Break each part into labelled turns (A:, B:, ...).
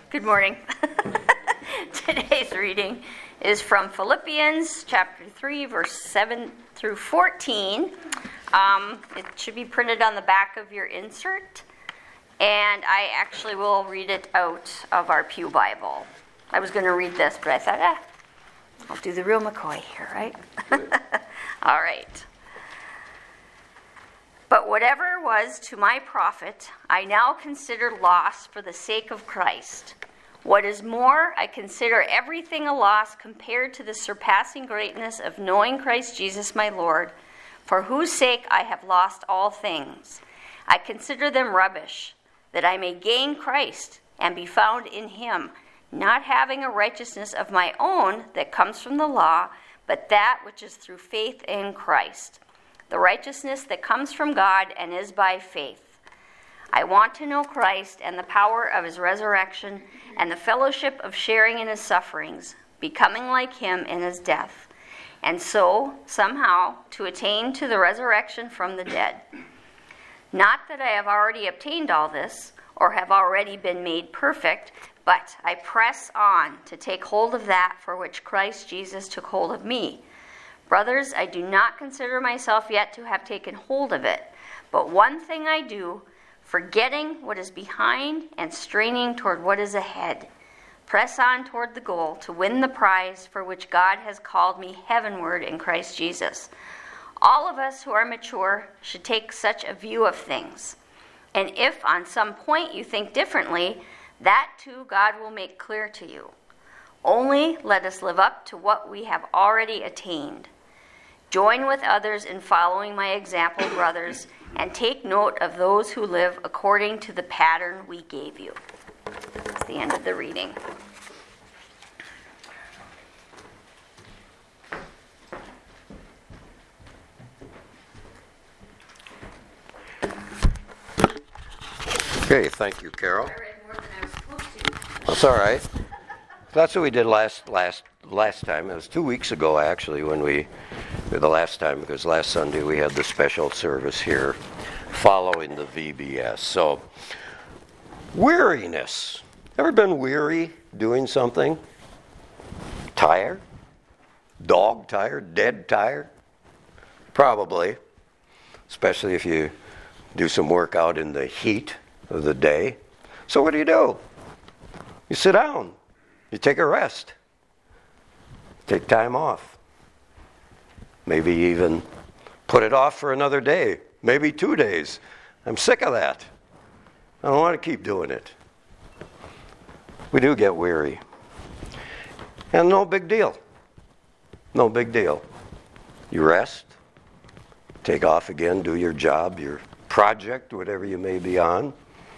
A: Good morning. Today's reading is from Philippians chapter 3, verse 7 through 14. It should be printed on the back of your insert, and I actually will read it out of our Pew Bible. I was going to read this, but I thought, I'll do the real McCoy here, right? All right. But whatever was to my profit, I now consider loss for the sake of Christ. What is more, I consider everything a loss compared to the surpassing greatness of knowing Christ Jesus my Lord, for whose sake I have lost all things. I consider them rubbish, that I may gain Christ and be found in him, not having a righteousness of my own that comes from the law, but that which is through faith in Christ, the righteousness that comes from God and is by faith. I want to know Christ and the power of his resurrection and the fellowship of sharing in his sufferings, becoming like him in his death, and so, somehow, to attain to the resurrection from the dead. Not that I have already obtained all this, or have already been made perfect, but I press on to take hold of that for which Christ Jesus took hold of me. Brothers, I do not consider myself yet to have taken hold of it, but one thing I do, forgetting what is behind and straining toward what is ahead. Press on toward the goal to win the prize for which God has called me heavenward in Christ Jesus. All of us who are mature should take such a view of things. And if on some point you think differently, that too God will make clear to you. Only let us live up to what we have already attained. Join with others in following my example, brothers, and take note of those who live according to the pattern we gave you. That's the end of the reading.
B: Okay, thank you, Carol.
A: I read more than I was supposed to.
B: That's all right. That's what we did last time. It was 2 weeks ago, actually, the last time, because last Sunday we had the special service here following the VBS. So, weariness. Ever been weary doing something? Tired? Dog tired? Dead tired? Probably. Especially if you do some work out in the heat of the day. So what do? You sit down. You take a rest. Take time off. Maybe even put it off for another day. Maybe 2 days. I'm sick of that. I don't want to keep doing it. We do get weary. And no big deal. No big deal. You rest. Take off again. Do your job, your project, whatever you may be on.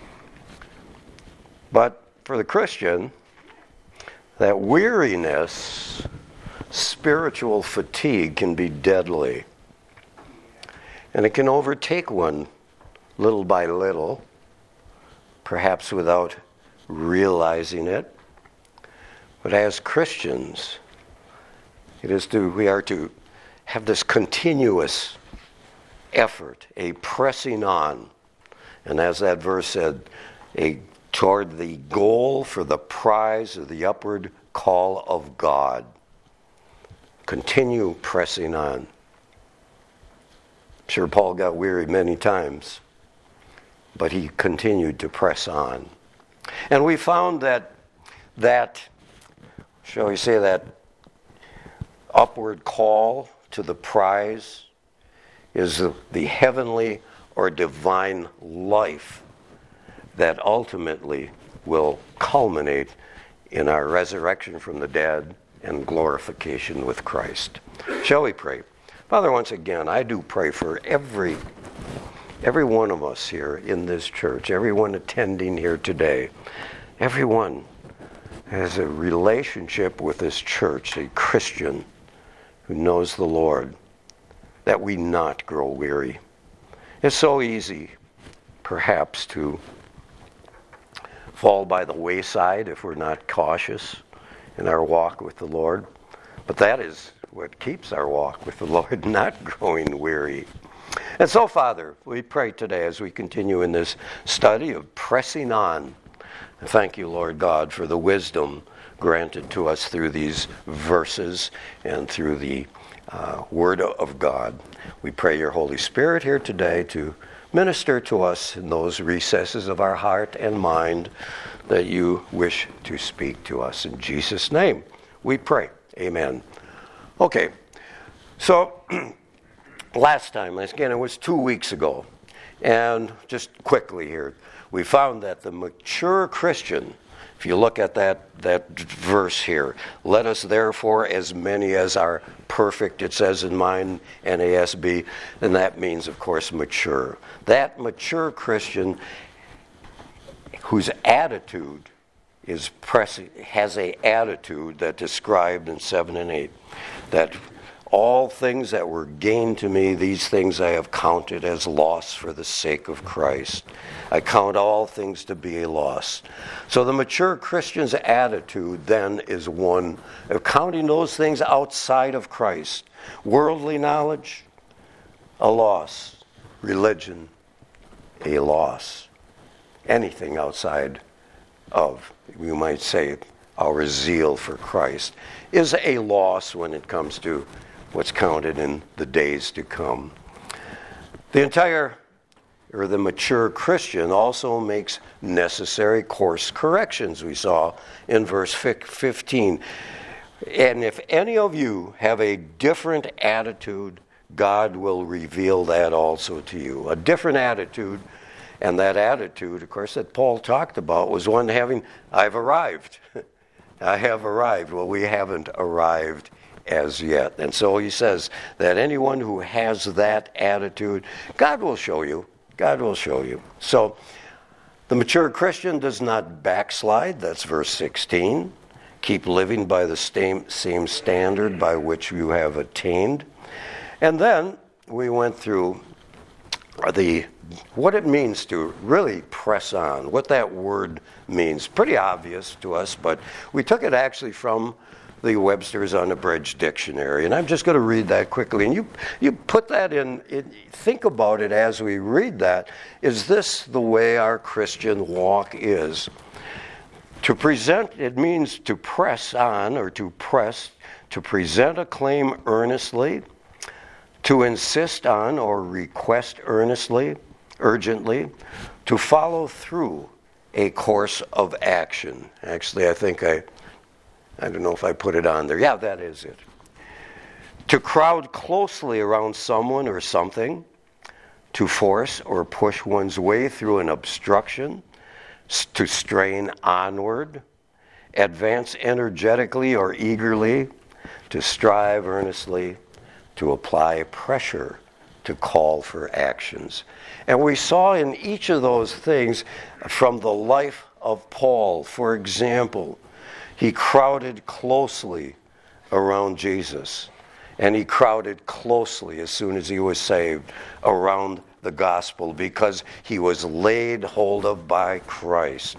B: But for the Christian, that weariness, spiritual fatigue, can be deadly. And it can overtake one little by little, perhaps without realizing it. But as Christians, we are to have this continuous effort, a pressing on. And as that verse said, toward the goal for the prize of the upward call of God. Continue pressing on. I'm sure Paul got weary many times, but he continued to press on. And we found that shall we say, that upward call to the prize is the heavenly or divine life that ultimately will culminate in our resurrection from the dead and glorification with Christ. Shall we pray? Father, once again, I do pray for every one of us here in this church, everyone attending here today, everyone has a relationship with this church, a Christian who knows the Lord, that we not grow weary. It's so easy, perhaps, to fall by the wayside if we're not cautious in our walk with the Lord. But that is what keeps our walk with the Lord, not growing weary. And so, Father, we pray today as we continue in this study of pressing on Thank you, Lord God, for the wisdom granted to us through these verses and through the Word of God. We pray your Holy Spirit here today to minister to us in those recesses of our heart and mind that you wish to speak to us. In Jesus' name we pray. Amen. Okay, so last time, again, it was 2 weeks ago, and just quickly here, we found that the mature Christian, if you look at that verse here, let us therefore as many as are perfect, it says in mine NASB, and that means, of course, mature. That mature Christian whose attitude is has a attitude that described in 7 and 8, that all things that were gained to me, these things I have counted as loss for the sake of Christ. I count all things to be a loss. So the mature Christian's attitude then is one of counting those things outside of Christ. Worldly knowledge, a loss. Religion, a loss. Anything outside of, you might say, our zeal for Christ is a loss when it comes to what's counted in the days to come. The mature Christian also makes necessary course corrections, we saw in verse 15. And if any of you have a different attitude, God will reveal that also to you. A different attitude, and that attitude, of course, that Paul talked about was one having, I've arrived. I have arrived. Well, we haven't arrived as yet. And so he says that anyone who has that attitude, God will show you. God will show you. So the mature Christian does not backslide. That's verse 16. Keep living by the same standard by which you have attained. And then we went through what it means to really press on, what that word means. Pretty obvious to us, but we took it actually from the Webster's Unabridged Dictionary. And I'm just going to read that quickly. And you put that in, think about it as we read that. Is this the way our Christian walk is? To present, it means to press on or to present a claim earnestly, to insist on or request earnestly, urgently, to follow through a course of action. Actually, I think I don't know if I put it on there. Yeah, that is it. To crowd closely around someone or something, to force or push one's way through an obstruction, to strain onward, advance energetically or eagerly, to strive earnestly, to apply pressure, to call for actions. And we saw in each of those things from the life of Paul, for example, he crowded closely around Jesus, and he crowded closely as soon as he was saved around the gospel because he was laid hold of by Christ.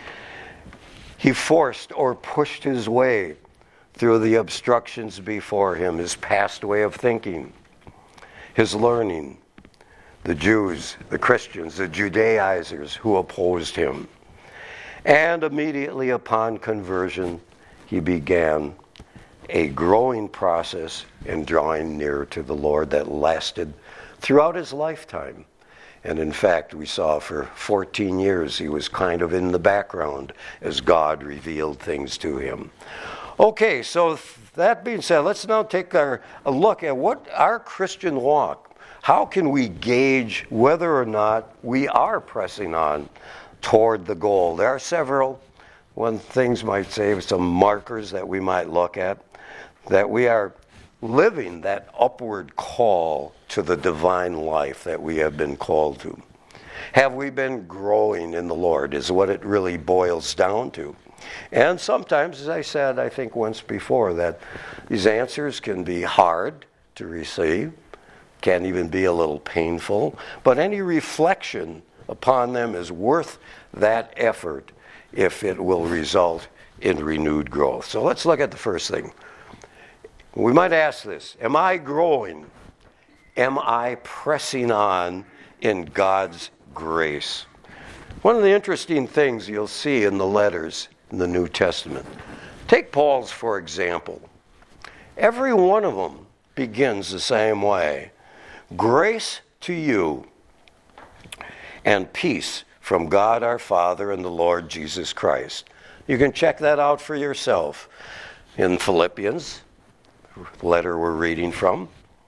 B: He forced or pushed his way through the obstructions before him, his past way of thinking, his learning, the Jews, the Christians, the Judaizers who opposed him. And immediately upon conversion, he began a growing process in drawing near to the Lord that lasted throughout his lifetime. And in fact, we saw for 14 years he was kind of in the background as God revealed things to him. Okay, so that being said, let's now take a look at what our Christian walk, how can we gauge whether or not we are pressing on toward the goal. There are several, things might say, some markers that we might look at, that we are living that upward call to the divine life that we have been called to. Have we been growing in the Lord is what it really boils down to. And sometimes, as I said, I think once before, that these answers can be hard to receive, can even be a little painful, but any reflection upon them is worth that effort if it will result in renewed growth. So let's look at the first thing. We might ask this: am I growing? Am I pressing on in God's grace? One of the interesting things you'll see in the letters in the New Testament, take Paul's for example. Every one of them begins the same way. Grace to you and peace from God our Father and the Lord Jesus Christ. You can check that out for yourself in Philippians, the letter we're reading from,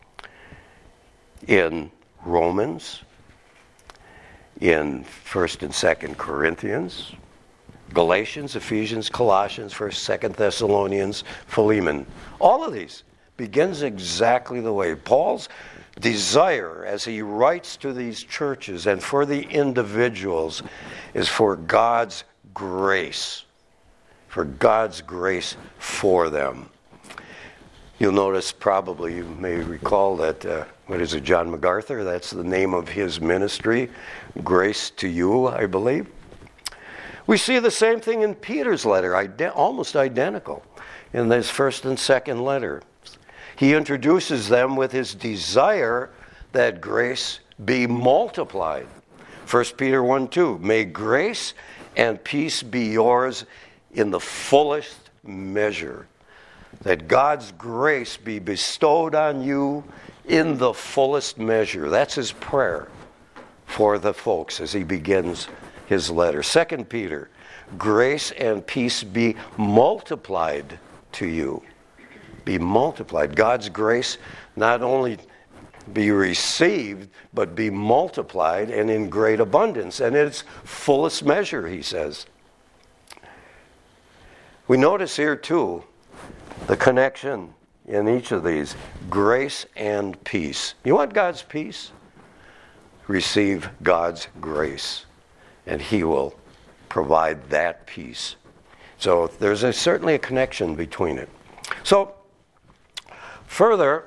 B: in Romans, in 1st and 2nd Corinthians, Galatians, Ephesians, Colossians, 1st, 2nd Thessalonians, Philemon. All of these begins exactly the way. Paul's desire as he writes to these churches and for the individuals is for God's grace. For God's grace for them. You'll notice probably, you may recall that, John MacArthur, that's the name of his ministry. Grace to you, I believe. We see the same thing in Peter's letter, almost identical, in his 1st and 2nd letter. He introduces them with his desire that grace be multiplied. 1 Peter 1:2, may grace and peace be yours in the fullest measure. That God's grace be bestowed on you in the fullest measure. That's his prayer for the folks as he begins his letter. 2 Peter, grace and peace be multiplied to you. Be multiplied. God's grace not only be received, but be multiplied and in great abundance. And its fullest measure, he says. We notice here too the connection in each of these, grace and peace. You want God's peace? Receive God's grace, and he will provide that peace. So there's certainly a connection between it. So further,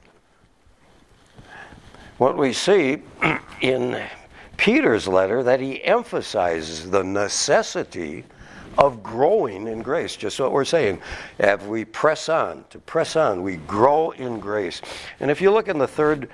B: what we see in Peter's letter, that he emphasizes the necessity of growing in grace. Just what we're saying. As we press on, we grow in grace. And if you look in the third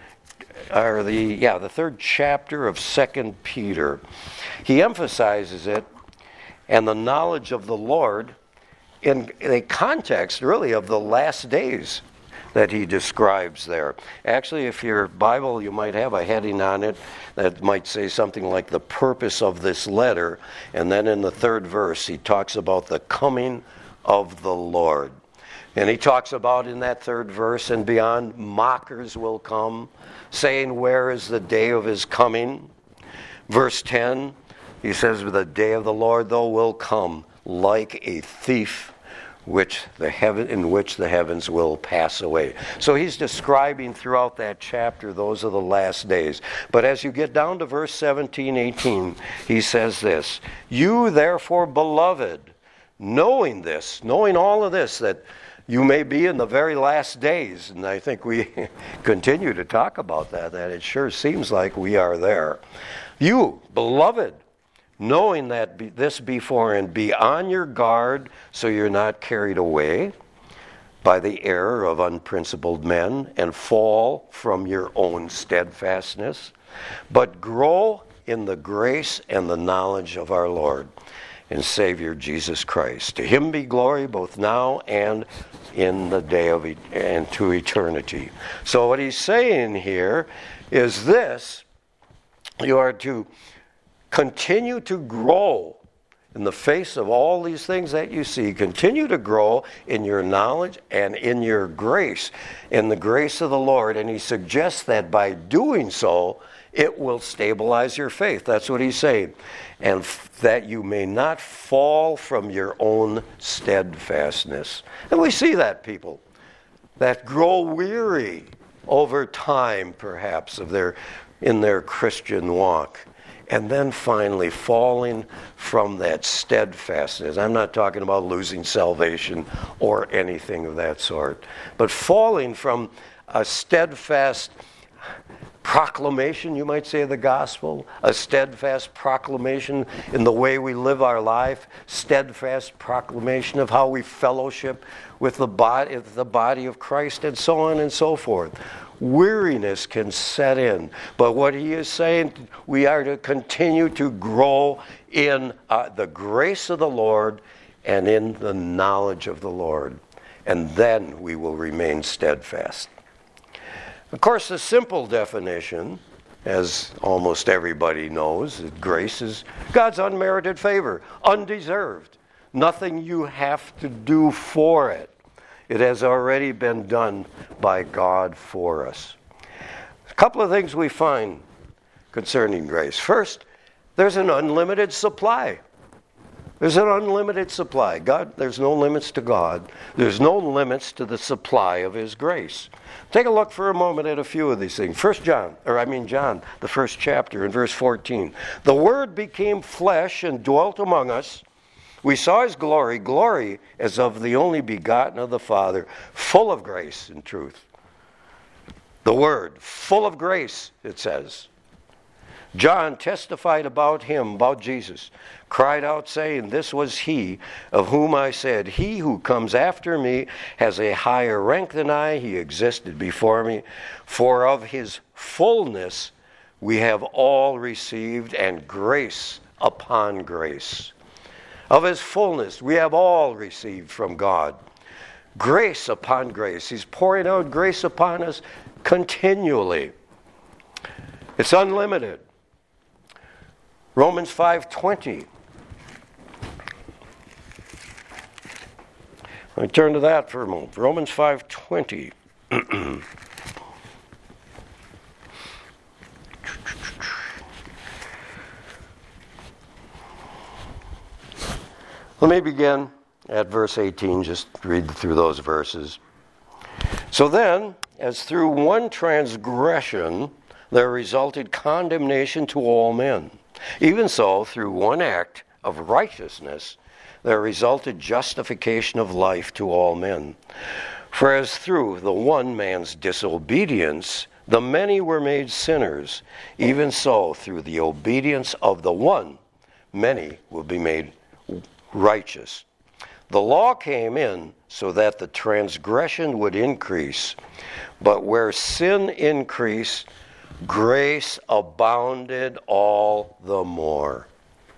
B: chapter of 2 Peter, he emphasizes it and the knowledge of the Lord in a context really of the last days that he describes there. Actually, if your Bible, you might have a heading on it that might say something like the purpose of this letter. And then in the 3rd verse, he talks about the coming of the Lord. And he talks about in that 3rd verse and beyond, mockers will come, saying, where is the day of his coming? Verse 10, he says, the day of the Lord, though, will come like a thief, in which the heavens will pass away. So he's describing throughout that chapter, those are the last days. But as you get down to verse 17, 18, he says this, you therefore, beloved, knowing all of this, that you may be in the very last days, and I think we continue to talk about that it sure seems like we are there. You, beloved, knowing that this before, and be on your guard so you're not carried away by the error of unprincipled men and fall from your own steadfastness, but grow in the grace and the knowledge of our Lord and Savior Jesus Christ. To him be glory both now and in the day of and to eternity. So what he's saying here is this: you are to continue to grow in the face of all these things that you see. Continue to grow in your knowledge and in your grace, in the grace of the Lord. And he suggests that by doing so, it will stabilize your faith. That's what he's saying. And that you may not fall from your own steadfastness. And we see that people that grow weary over time, perhaps, in their Christian walk. And then finally falling from that steadfastness. I'm not talking about losing salvation or anything of that sort, but falling from a steadfast proclamation, you might say, of the gospel, a steadfast proclamation in the way we live our life, steadfast proclamation of how we fellowship with the body of Christ, and so on and so forth. weariness can set in. But what he is saying, we are to continue to grow in the grace of the Lord and in the knowledge of the Lord. And then we will remain steadfast. Of course, the simple definition, as almost everybody knows, that grace is God's unmerited favor, undeserved. Nothing you have to do for it. It has already been done by God for us. A couple of things we find concerning grace. First, there's an unlimited supply. There's an unlimited supply. There's no limits to God. There's no limits to the supply of His grace. Take a look for a moment at a few of these things. John, the first chapter, in verse 14. The Word became flesh and dwelt among us. We saw His glory, glory as of the only begotten of the Father, full of grace and truth. The Word, full of grace, it says. John testified about Him, about Jesus, cried out saying, this was He of whom I said, He who comes after me has a higher rank than I. He existed before me. For of His fullness we have all received, and grace upon grace. Of His fullness we have all received from God. Grace upon grace. He's pouring out grace upon us continually. It's unlimited. Romans 5:20. Let me turn to that for a moment. Romans 5:20. Let me begin at verse 18, just read through those verses. So then, as through one transgression there resulted condemnation to all men, even so, through one act of righteousness, there resulted justification of life to all men. For as through the one man's disobedience, the many were made sinners, even so, through the obedience of the one, many will be made righteous. The law came in so that the transgression would increase, but where sin increased, grace abounded all the more.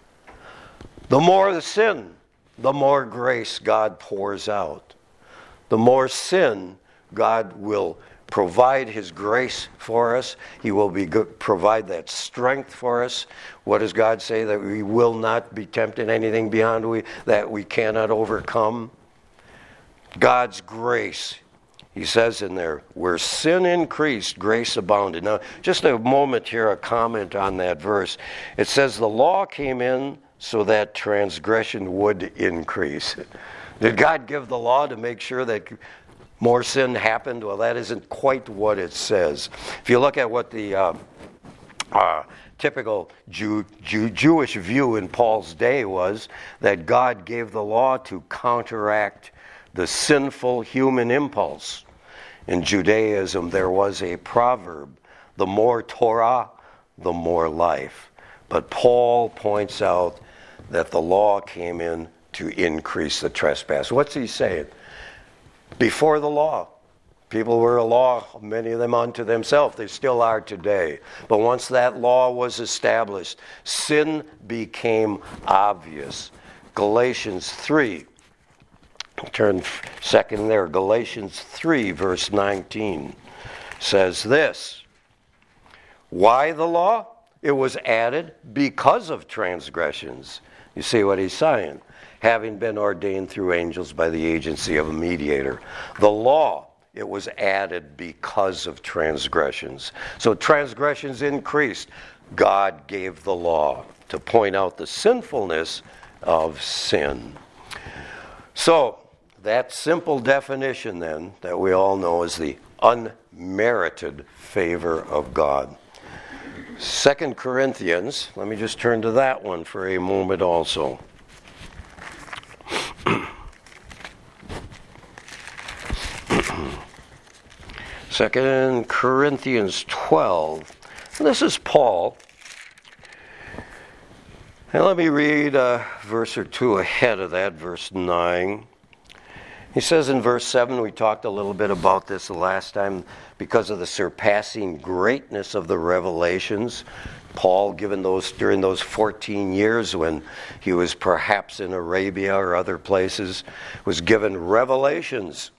B: The more the sin, the more grace God pours out. The more sin, God will provide His grace for us. He will provide that strength for us. What does God say? That we will not be tempted anything beyond that we cannot overcome. God's grace. He says in there, where sin increased, grace abounded. Now, just a moment here, a comment on that verse. It says the law came in so that transgression would increase. Did God give the law to make sure that more sin happened? Well, that isn't quite what it says. If you look at what the typical Jewish view in Paul's day was, that God gave the law to counteract the sinful human impulse. In Judaism, there was a proverb, the more Torah, the more life. But Paul points out that the law came in to increase the trespass. What's he saying? Before the law, people were a law, many of them unto themselves. They still are today. But once that law was established, sin became obvious. Galatians 3. Turn second there. Galatians 3, verse 19 says this. Why the law? It was added because of transgressions. You see what he's saying? Having been ordained through angels by the agency of a mediator. The law, it was added because of transgressions. So transgressions increased. God gave the law to point out the sinfulness of sin. So, that simple definition then, that we all know, is the unmerited favor of God. 2 Corinthians, let me just turn to that one for a moment also. 2 Corinthians 12. This is Paul. And let me read a verse or two ahead of that, verse 9. He says in verse 7, we talked a little bit about this the last time, because of the surpassing greatness of the revelations. Paul, given those during those 14 years when he was perhaps in Arabia or other places, was given revelations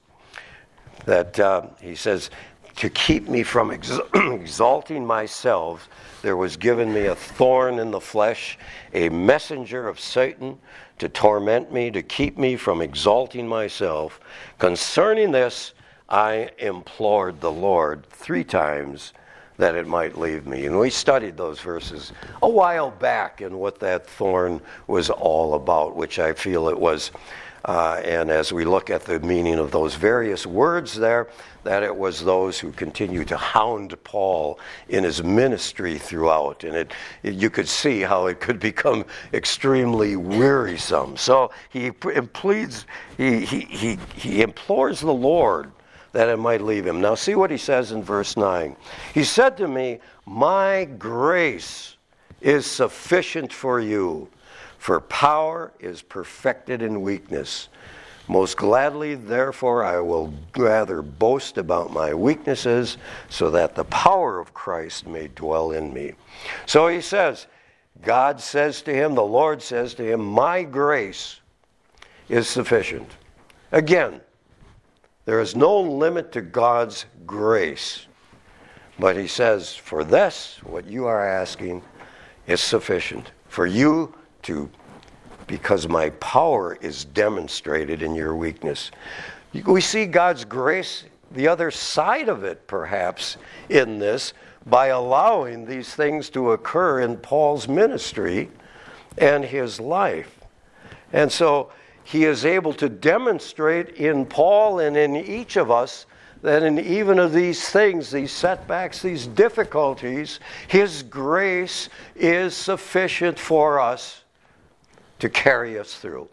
B: that he says, to keep me from exalting myself, there was given me a thorn in the flesh, a messenger of Satan to torment me, to keep me from exalting myself. Concerning this, I implored the Lord 3 times that it might leave me. And we studied those verses a while back and what that thorn was all about, which I feel it was. And as we look at the meaning of those various words there, that it was those who continue to hound Paul in his ministry throughout. And you could see how it could become extremely wearisome. So he pleads, he implores the Lord that it might leave him. Now see what he says in verse 9. He said to me, my grace is sufficient for you, for power is perfected in weakness. Most gladly, therefore, I will rather boast about my weaknesses, so that the power of Christ may dwell in me. So he says, God says to him, the Lord says to him, my grace is sufficient. Again, there is no limit to God's grace. But he says, for this, what you are asking, is sufficient. For you to, because my power is demonstrated in your weakness. We see God's grace, the other side of it perhaps, in this, by allowing these things to occur in Paul's ministry and his life. And so he is able to demonstrate in Paul and in each of us that in even of these things, these setbacks, these difficulties, his grace is sufficient for us to carry us through.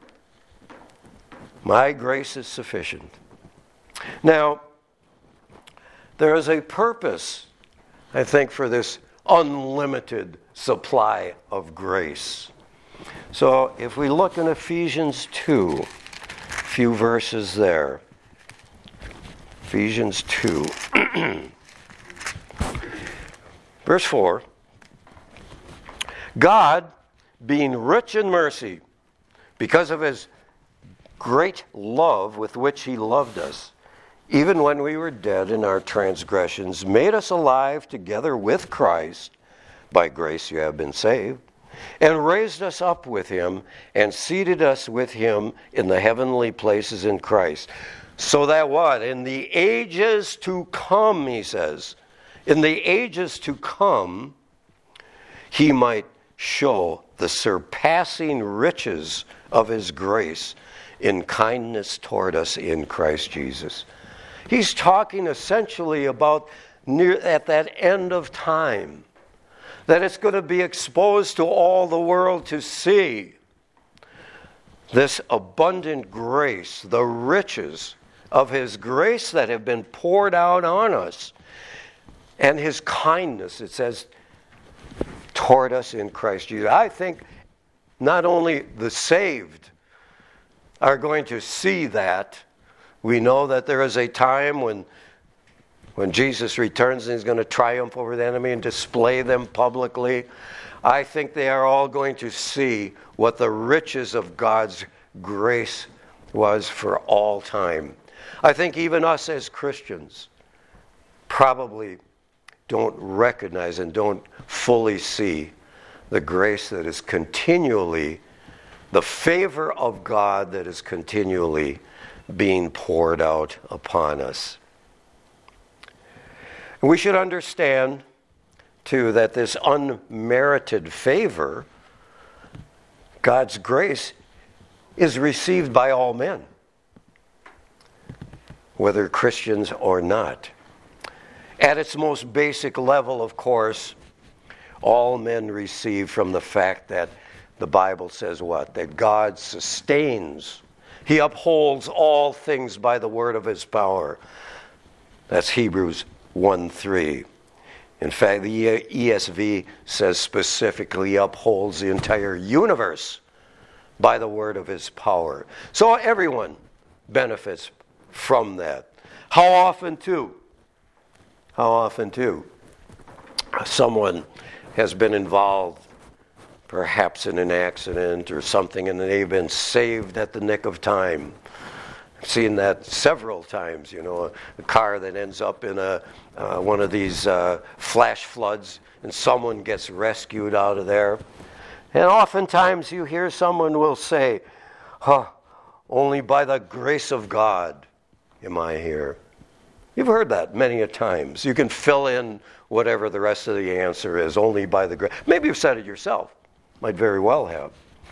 B: My grace is sufficient. Now, there is a purpose, I think, for this unlimited supply of grace. So if we look in Ephesians 2, a few verses there. Ephesians 2, verse 4. God, being rich in mercy, because of his great love with which he loved us, even when we were dead in our transgressions, made us alive together with Christ. By grace you have been saved. And raised us up with him, and seated us with him in the heavenly places in Christ. So that what? In the ages to come, he says, in the ages to come, he might show the surpassing riches of his grace in kindness toward us in Christ Jesus. He's talking essentially about at that end of time, that it's going to be exposed to all the world to see this abundant grace, the riches of his grace that have been poured out on us, and his kindness, it says, toward us in Christ Jesus. I think not only the saved are going to see that. We know that there is a time when Jesus returns and he's going to triumph over the enemy and display them publicly. I think they are all going to see what the riches of God's grace was for all time. I think even us as Christians probably don't recognize and don't fully see the grace that is continually, the favor of God that is continually being poured out upon us. We should understand, too, that this unmerited favor, God's grace, is received by all men, whether Christians or not. At its most basic level, of course, all men receive from the fact that the Bible says what? That God sustains. He upholds all things by the word of his power. That's Hebrews 1:3. In fact, the ESV says specifically upholds the entire universe by the word of his power. So everyone benefits from that. How often, too, someone has been involved perhaps in an accident or something, and they've been saved at the nick of time. I've seen that several times, a car that ends up in one of these flash floods, and someone gets rescued out of there. And oftentimes you hear someone will say, only by the grace of God am I here. You've heard that many a times. You can fill in whatever the rest of the answer is, only by the grace. Maybe you've said it yourself. Might very well have.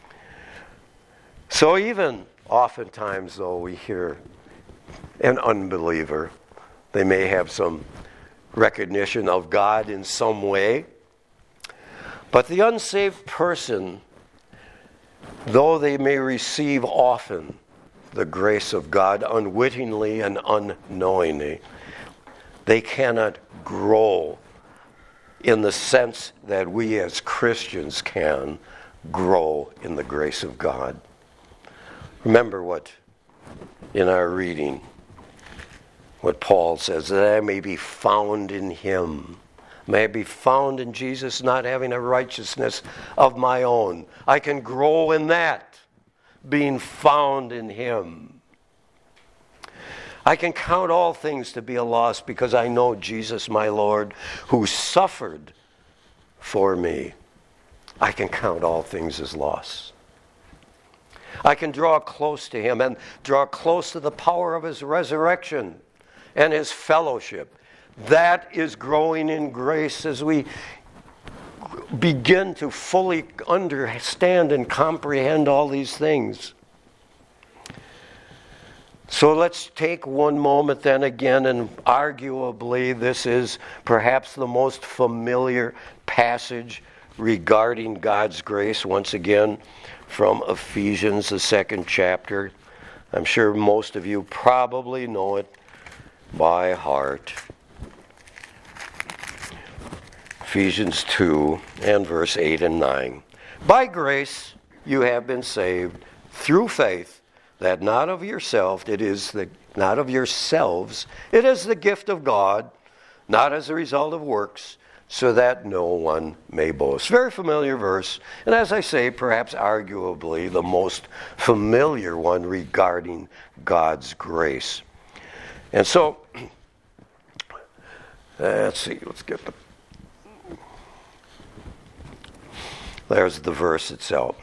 B: So even oftentimes, though, we hear an unbeliever, they may have some recognition of God in some way. But the unsaved person, though they may receive often the grace of God unwittingly and unknowingly, they cannot grow in the sense that we as Christians can grow in the grace of God. Remember what, in our reading, what Paul says, that I may be found in him. May I be found in Jesus, not having a righteousness of my own. I can grow in that, being found in him. I can count all things to be a loss because I know Jesus, my Lord, who suffered for me. I can count all things as loss. I can draw close to him and draw close to the power of his resurrection and his fellowship. That is growing in grace as we begin to fully understand and comprehend all these things. So let's take one moment then again, and arguably this is perhaps the most familiar passage regarding God's grace, once again from Ephesians, the 2nd chapter. I'm sure most of you probably know it by heart. Ephesians 2 and verse 8 and 9. By grace you have been saved through faith, that not of yourselves, it is the gift of God, not as a result of works, so that no one may boast. Very familiar verse, and as I say, perhaps arguably the most familiar one regarding God's grace. And so, let's get there's the verse itself.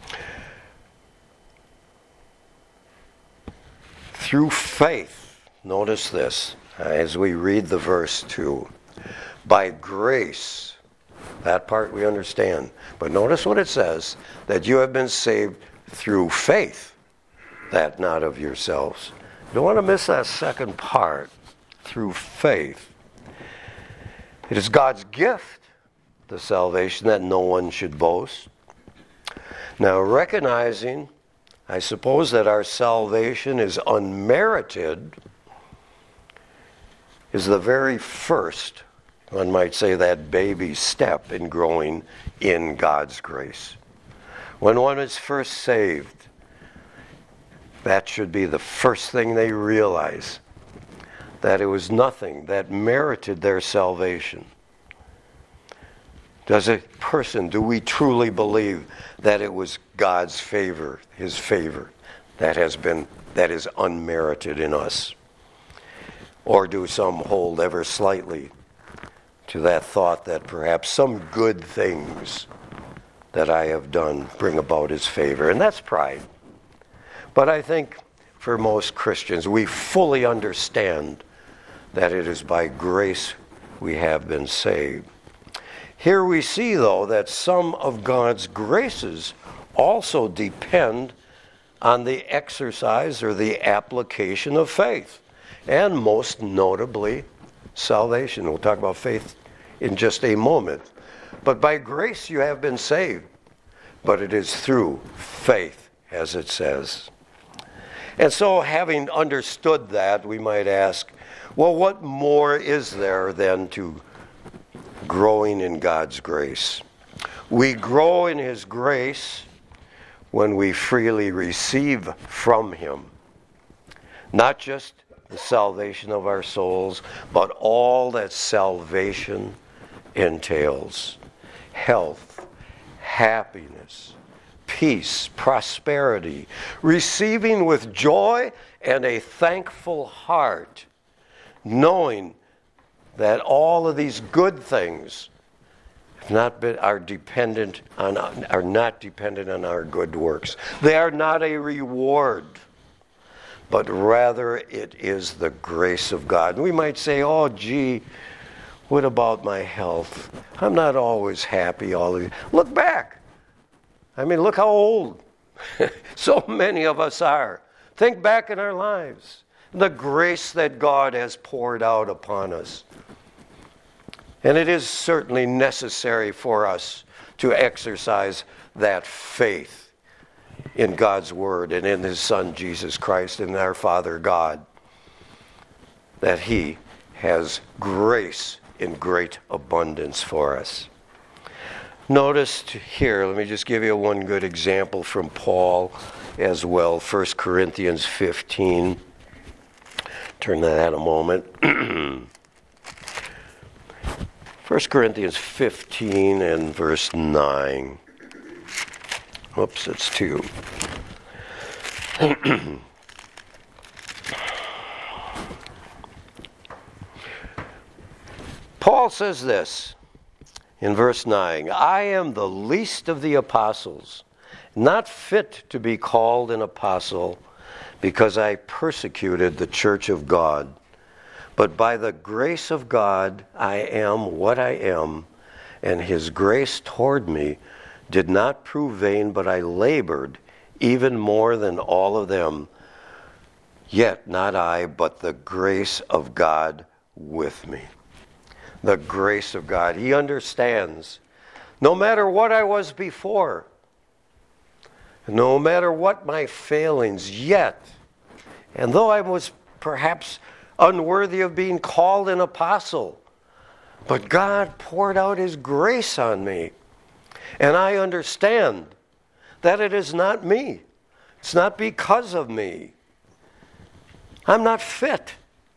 B: Through faith, notice this, as we read the verse too. By grace, that part we understand. But notice what it says, that you have been saved through faith, that not of yourselves. You don't want to miss that second part, through faith. It is God's gift, the salvation, that no one should boast. Now, recognizing, I suppose, that our salvation is unmerited, is the very first, one might say, that baby step in growing in God's grace. When one is first saved, that should be the first thing they realize, that it was nothing that merited their salvation. Do we truly believe that it was God's favor, his favor, that is unmerited in us? Or do some hold ever slightly to that thought that perhaps some good things that I have done bring about his favor? And that's pride. But I think for most Christians, we fully understand that it is by grace we have been saved. Here we see, though, that some of God's graces also depend on the exercise or the application of faith, and most notably, salvation. We'll talk about faith in just a moment. But by grace you have been saved, but it is through faith, as it says. And so, having understood that, we might ask, well, what more is there then to growing in God's grace? We grow in his grace when we freely receive from him. Not just the salvation of our souls, but all that salvation entails. Health, happiness, peace, prosperity, receiving with joy and a thankful heart, knowing that all of these good things are not dependent on our good works. They are not a reward, but rather it is the grace of God. And we might say, oh, gee, what about my health? I'm not always happy all the time. Look back. I mean, look how old so many of us are. Think back in our lives. The grace that God has poured out upon us. And it is certainly necessary for us to exercise that faith in God's Word and in His Son, Jesus Christ, and our Father God, that He has grace in great abundance for us. Notice here, let me just give you one good example from Paul as well, 1 Corinthians 15. Turn to that a moment. 1 Corinthians 15 and verse 9. Oops, it's 2. Paul says this in verse 9, I am the least of the apostles, not fit to be called an apostle, because I persecuted the church of God. But by the grace of God, I am what I am, and His grace toward me did not prove vain, but I labored even more than all of them. Yet not I, but the grace of God with me. The grace of God. He understands. No matter what I was before, no matter what my failings, yet, and though I was perhaps unworthy of being called an apostle, but God poured out His grace on me. And I understand that it is not me. It's not because of me. I'm not fit.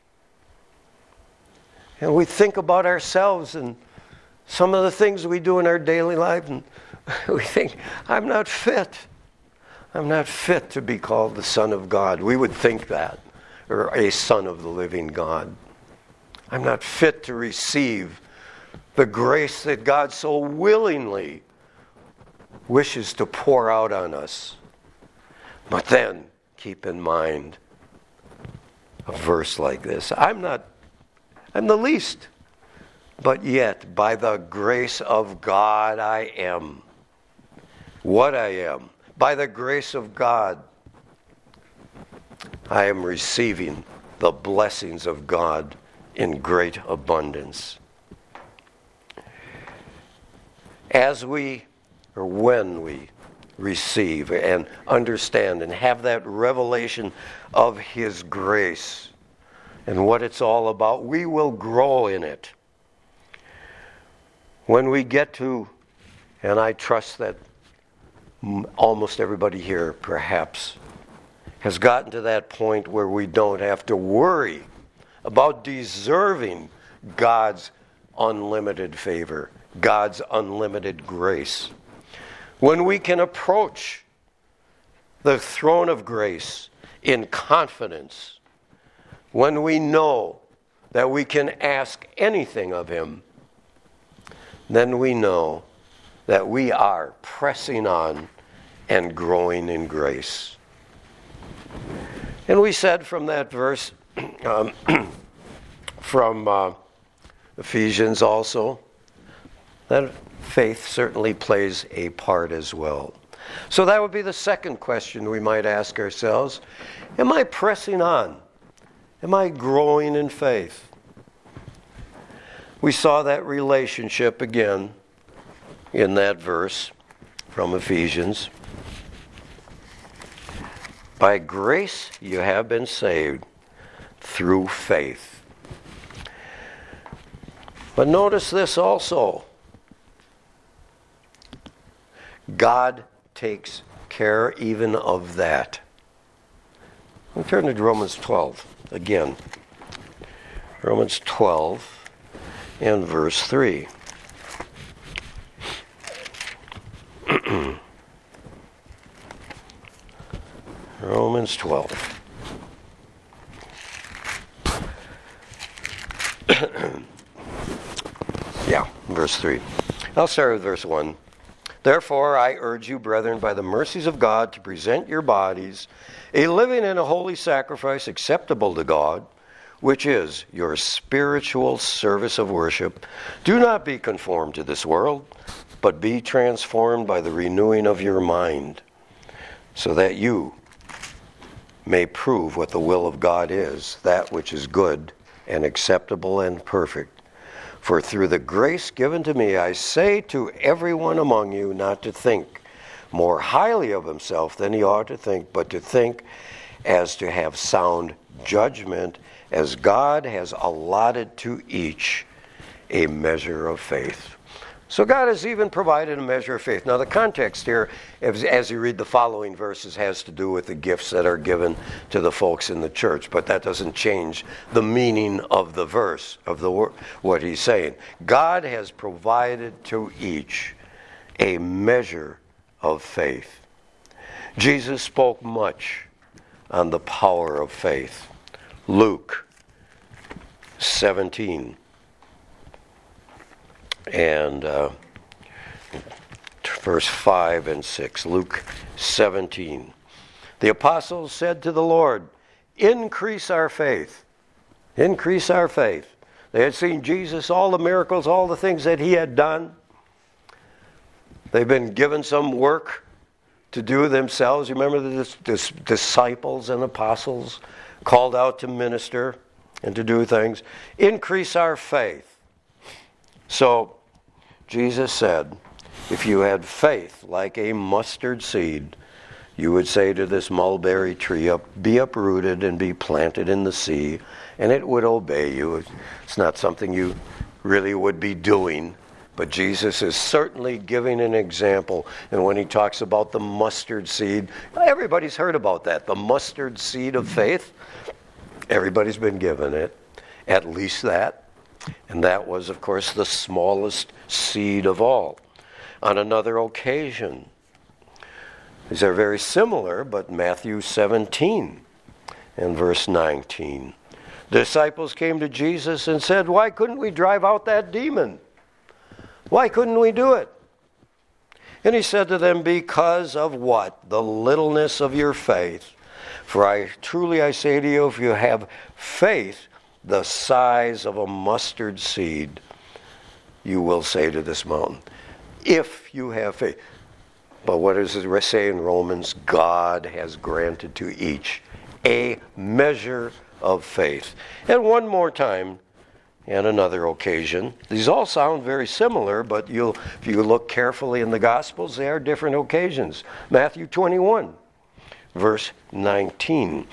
B: And we think about ourselves and some of the things we do in our daily life, and we think, I'm not fit. I'm not fit to be called the Son of God. We would think that, or a son of the living God. I'm not fit to receive the grace that God so willingly wishes to pour out on us. But then, keep in mind a verse like this. I'm the least, but yet, by the grace of God, I am what I am. By the grace of God, I am receiving the blessings of God in great abundance. When we receive and understand and have that revelation of His grace and what it's all about, we will grow in it. When we get to, and I trust that almost everybody here perhaps has gotten to that point where we don't have to worry about deserving God's unlimited favor, God's unlimited grace. When we can approach the throne of grace in confidence, when we know that we can ask anything of Him, then we know that we are pressing on and growing in grace. And we said from that verse, from Ephesians also, that faith certainly plays a part as well. So that would be the second question we might ask ourselves. Am I pressing on? Am I growing in faith? We saw that relationship again in that verse from Ephesians. By grace you have been saved through faith. But notice this also. God takes care even of that. We'll turn to Romans 12 again. Romans 12 and verse 3. Romans 12. Verse 3. I'll start with verse 1. Therefore, I urge you, brethren, by the mercies of God, to present your bodies a living and a holy sacrifice acceptable to God, which is your spiritual service of worship. Do not be conformed to this world, but be transformed by the renewing of your mind, so that you may prove what the will of God is, that which is good and acceptable and perfect. For through the grace given to me, I say to everyone among you not to think more highly of himself than he ought to think, but to think as to have sound judgment, as God has allotted to each a measure of faith. So God has even provided a measure of faith. Now the context here, as you read the following verses, has to do with the gifts that are given to the folks in the church, but that doesn't change the meaning of the verse, of what he's saying. God has provided to each a measure of faith. Jesus spoke much on the power of faith. Luke 17 and verse 5 and 6. Luke 17. The apostles said to the Lord, increase our faith. Increase our faith. They had seen Jesus, all the miracles, all the things that he had done. They've been given some work to do themselves. You remember the disciples and apostles called out to minister and to do things. Increase our faith. So Jesus said, if you had faith like a mustard seed, you would say to this mulberry tree, be uprooted and be planted in the sea, and it would obey you. It's not something you really would be doing, but Jesus is certainly giving an example. And when he talks about the mustard seed, everybody's heard about that. The mustard seed of faith, everybody's been given it, at least that. And that was, of course, the smallest seed of all. On another occasion, these are very similar, but Matthew 17 and verse 19. The disciples came to Jesus and said, why couldn't we drive out that demon? Why couldn't we do it? And he said to them, because of what? The littleness of your faith. For I say to you, if you have faith the size of a mustard seed, you will say to this mountain, if you have faith. But what does it say in Romans? God has granted to each a measure of faith. And one more time, and another occasion. These all sound very similar, but if you look carefully in the Gospels, they are different occasions. Matthew 21, verse 19.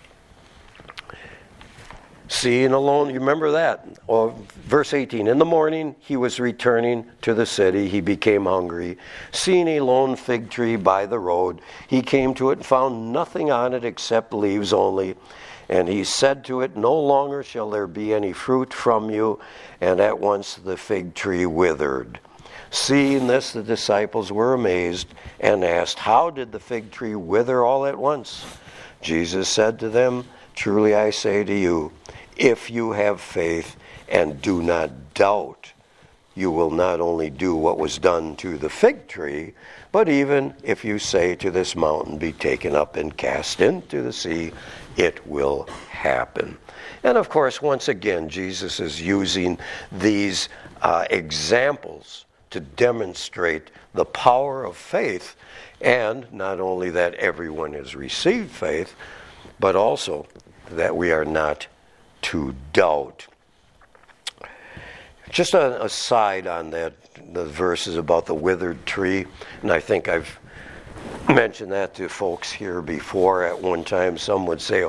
B: Seeing alone, you remember that? Or verse 18, in the morning he was returning to the city. He became hungry. Seeing a lone fig tree by the road, he came to it and found nothing on it except leaves only. And he said to it, no longer shall there be any fruit from you. And at once the fig tree withered. Seeing this, the disciples were amazed and asked, how did the fig tree wither all at once? Jesus said to them, truly I say to you, if you have faith and do not doubt, you will not only do what was done to the fig tree, but even if you say to this mountain, be taken up and cast into the sea, it will happen. And of course, once again, Jesus is using these examples to demonstrate the power of faith, and not only that everyone has received faith, but also that we are not to doubt. Just an aside on that, the verses about the withered tree, and I think I've mentioned that to folks here before. At one time, some would say,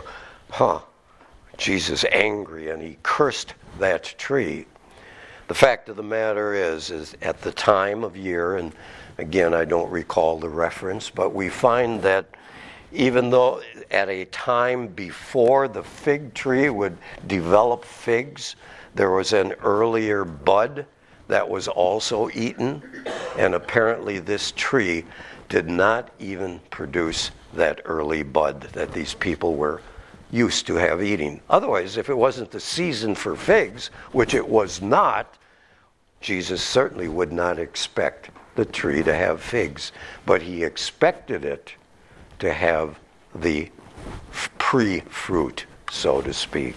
B: Jesus angry and he cursed that tree. The fact of the matter is at the time of year, and again, I don't recall the reference, but we find that even though at a time before the fig tree would develop figs, there was an earlier bud that was also eaten, and apparently this tree did not even produce that early bud that these people were used to have eating. Otherwise, if it wasn't the season for figs, which it was not, Jesus certainly would not expect the tree to have figs, but he expected it to have the pre-fruit, so to speak.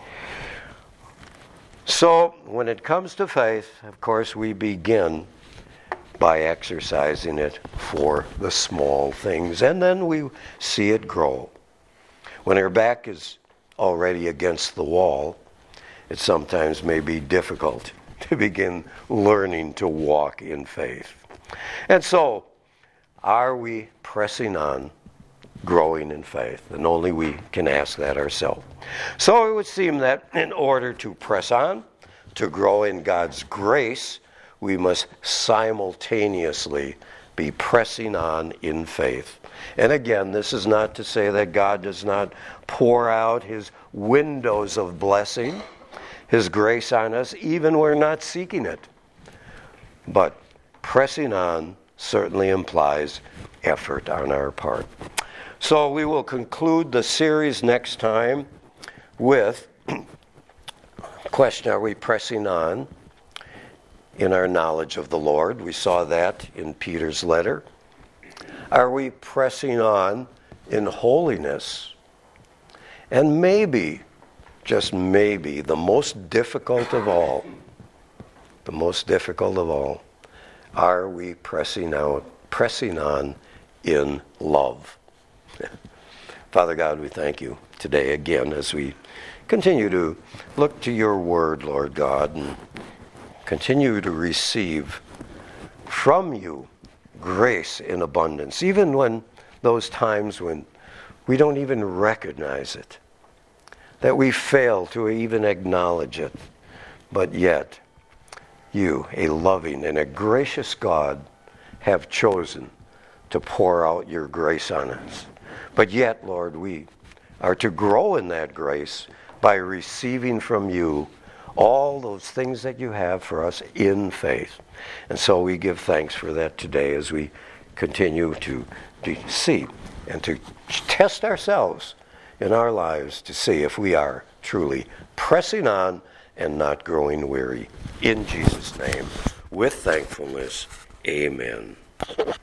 B: So, when it comes to faith, of course, we begin by exercising it for the small things, and then we see it grow. When our back is already against the wall, it sometimes may be difficult to begin learning to walk in faith. And so, are we pressing on, growing in faith? And only we can ask that ourselves. So it would seem that in order to press on, to grow in God's grace, we must simultaneously be pressing on in faith. And again, this is not to say that God does not pour out his windows of blessing, his grace on us, even when we're not seeking it. But pressing on certainly implies effort on our part. So we will conclude the series next time with question, are we pressing on in our knowledge of the Lord? We saw that in Peter's letter. Are we pressing on in holiness? And maybe, just maybe, the most difficult of all, are we pressing on in love? Father God, we thank you today again as we continue to look to your word, Lord God, and continue to receive from you grace in abundance, even when those times when we don't even recognize it, that we fail to even acknowledge it, but yet you, a loving and a gracious God, have chosen to pour out your grace on us. But yet, Lord, we are to grow in that grace by receiving from you all those things that you have for us in faith. And so we give thanks for that today as we continue to see and to test ourselves in our lives to see if we are truly pressing on and not growing weary. In Jesus' name, with thankfulness, amen.